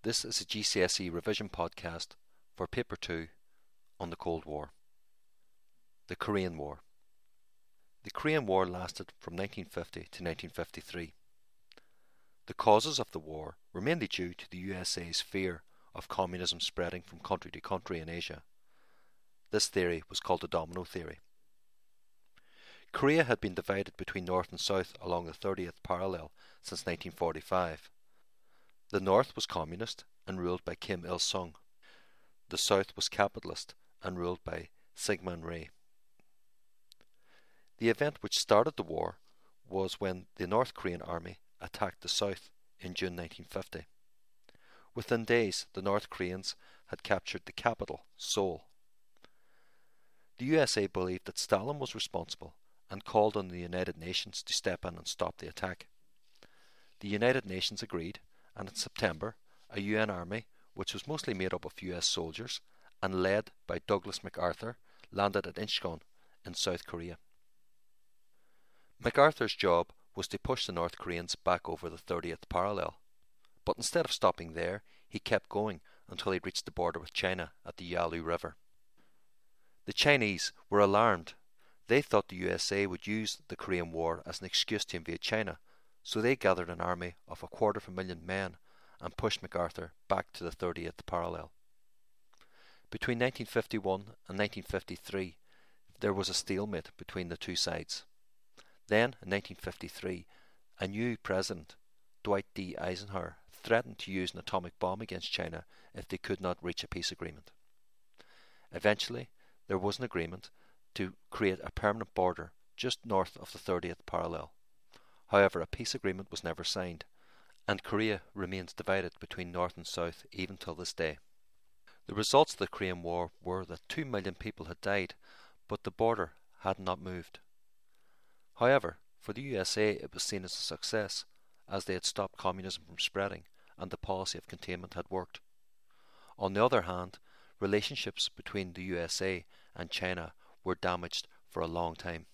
This is a GCSE revision podcast for Paper 2 on the Cold War. The Korean War. The Korean War lasted from 1950 to 1953. The causes of the war were mainly due to the USA's fear of communism spreading from country to country in Asia. This theory was called the domino theory. Korea had been divided between North and South along the 30th parallel since 1945. The North was communist and ruled by Kim Il-sung. The South was capitalist and ruled by Syngman Rhee. The event which started the war was when the North Korean army attacked the South in June 1950. Within days, the North Koreans had captured the capital, Seoul. The USA believed that Stalin was responsible and called on the United Nations to step in and stop the attack. The United Nations agreed, and in September, a UN army, which was mostly made up of US soldiers and led by Douglas MacArthur, landed at Incheon in South Korea. MacArthur's job was to push the North Koreans back over the 30th parallel, but instead of stopping there, he kept going until he reached the border with China at the Yalu River. The Chinese were alarmed. They thought the USA would use the Korean War as an excuse to invade China, so they gathered an army of 250,000 men and pushed MacArthur back to the 30th parallel. Between 1951 and 1953, there was a stalemate between the two sides. Then, in 1953, a new president, Dwight D. Eisenhower, threatened to use an atomic bomb against China if they could not reach a peace agreement. Eventually, there was an agreement to create a permanent border just north of the 30th parallel. However, a peace agreement was never signed, and Korea remains divided between North and South even till this day. The results of the Korean War were that 2 million people had died, but the border had not moved. However, for the USA it was seen as a success, as they had stopped communism from spreading and the policy of containment had worked. On the other hand, relationships between the USA and China were damaged for a long time.